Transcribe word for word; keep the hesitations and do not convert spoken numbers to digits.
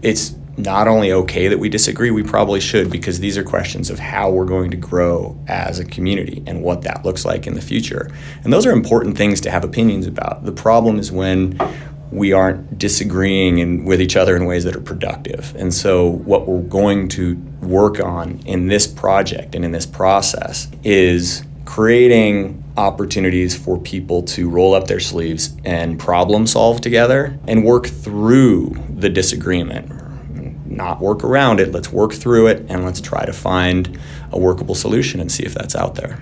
it's not only okay that we disagree, we probably should, because these are questions of how we're going to grow as a community and what that looks like in the future. And those are important things to have opinions about. The problem is when we aren't disagreeing in, with each other in ways that are productive. And so what we're going to work on in this project and in this process is creating opportunities for people to roll up their sleeves and problem solve together and work through the disagreement. Not work around it, let's work through it, and let's try to find a workable solution and see if that's out there.